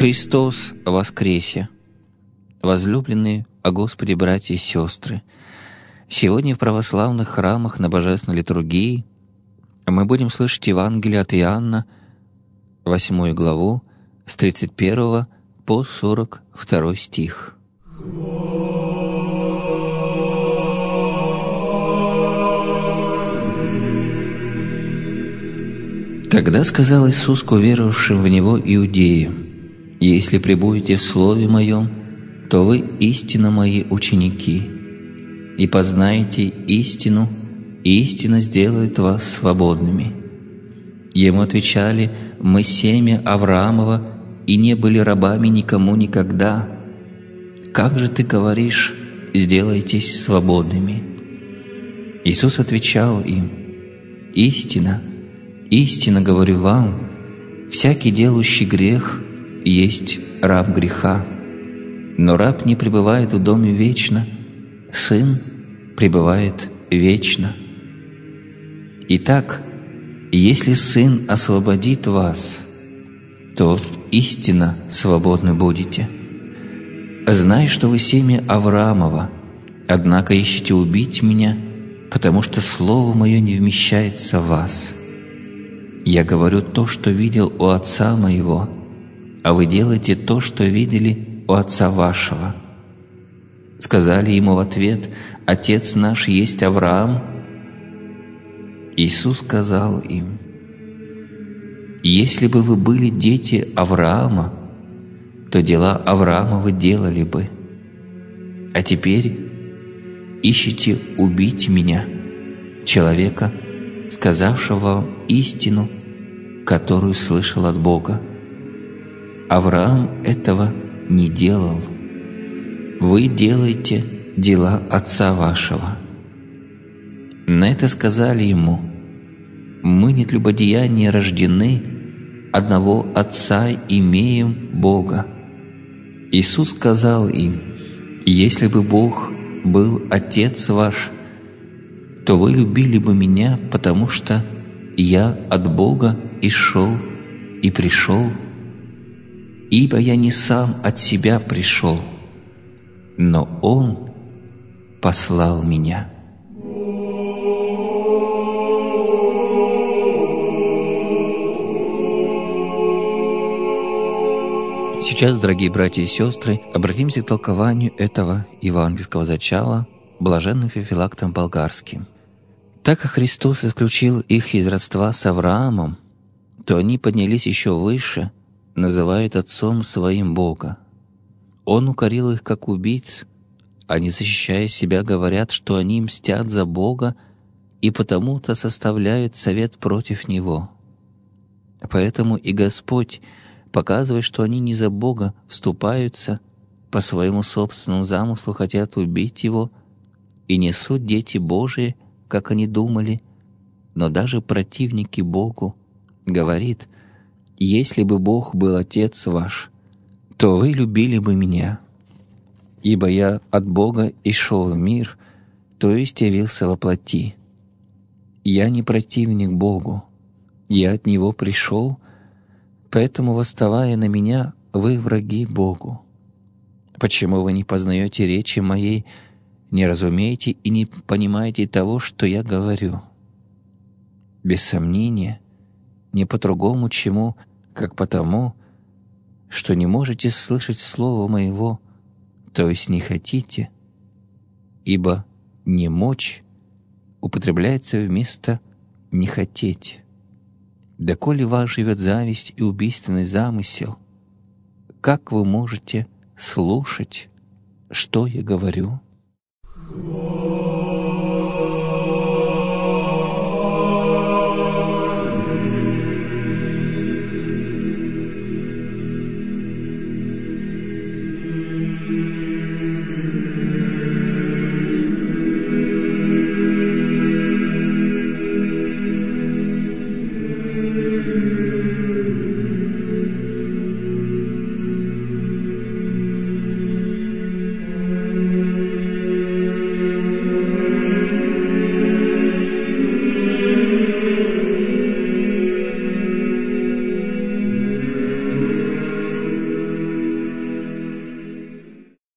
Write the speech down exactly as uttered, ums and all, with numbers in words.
Христос воскресе! Возлюбленные о Господе братья и сестры, сегодня в православных храмах на Божественной литургии мы будем слышать Евангелие от Иоанна, восьмую главу, с тридцать первого по сорок второй стих. Тогда сказал Иисус к уверовавшим в Него иудеям: «Если пребудете в Слове Моем, то вы истинно Мои ученики, и познаете истину, и истина сделает вас свободными». Ему отвечали: «Мы семя Авраамова и не были рабами никому никогда. Как же ты говоришь: сделайтесь свободными?» Иисус отвечал им: «Истина, истинно говорю вам, всякий делающий грех есть раб греха. Но раб не пребывает в доме вечно, Сын пребывает вечно. Итак, если Сын освободит вас, то истинно свободны будете. Знай, что вы семя Авраамова, однако ищете убить меня, потому что Слово Мое не вмещается в вас. Я говорю то, что видел у Отца Моего, а вы делаете то, что видели у Отца вашего». Сказали ему в ответ: «Отец наш есть Авраам». Иисус сказал им: «Если бы вы были дети Авраама, то дела Авраама вы делали бы. А теперь ищете убить меня, человека, сказавшего вам истину, которую слышал от Бога. Авраам этого не делал. Вы делаете дела отца вашего». На это сказали ему: «Мы не тлюбодеяния рождены, одного Отца имеем, Бога». Иисус сказал им: «Если бы Бог был Отец ваш, то вы любили бы Меня, потому что Я от Бога и шел, и пришел. Ибо Я не сам от себя пришел, но Он послал Меня». Сейчас, дорогие братья и сестры, обратимся к толкованию этого евангельского зачала блаженным Феофилактом Болгарским. Так как Христос исключил их из родства с Авраамом, то они поднялись еще выше, называют отцом своим Бога. Он укорил их как убийц, они, защищая себя, говорят, что они мстят за Бога и потому-то составляют совет против Него. Поэтому и Господь, показывая, что они не за Бога вступаются, по своему собственному замыслу хотят убить Его, и не суть дети Божии, как они думали, но даже противники Богу, говорит: «Если бы Бог был Отец ваш, то вы любили бы Меня, ибо Я от Бога и шел в мир, то есть явился во плоти. Я не противник Богу, Я от Него пришел, поэтому, восставая на Меня, вы враги Богу. Почему вы не познаете речи Моей, не разумеете и не понимаете того, что Я говорю? Без сомнения, не по-другому чему, как потому, что не можете слышать Слова Моего, то есть не хотите, ибо «не мочь» употребляется вместо «не хотеть». Доколе в вас живет зависть и убийственный замысел, как вы можете слушать, что я говорю?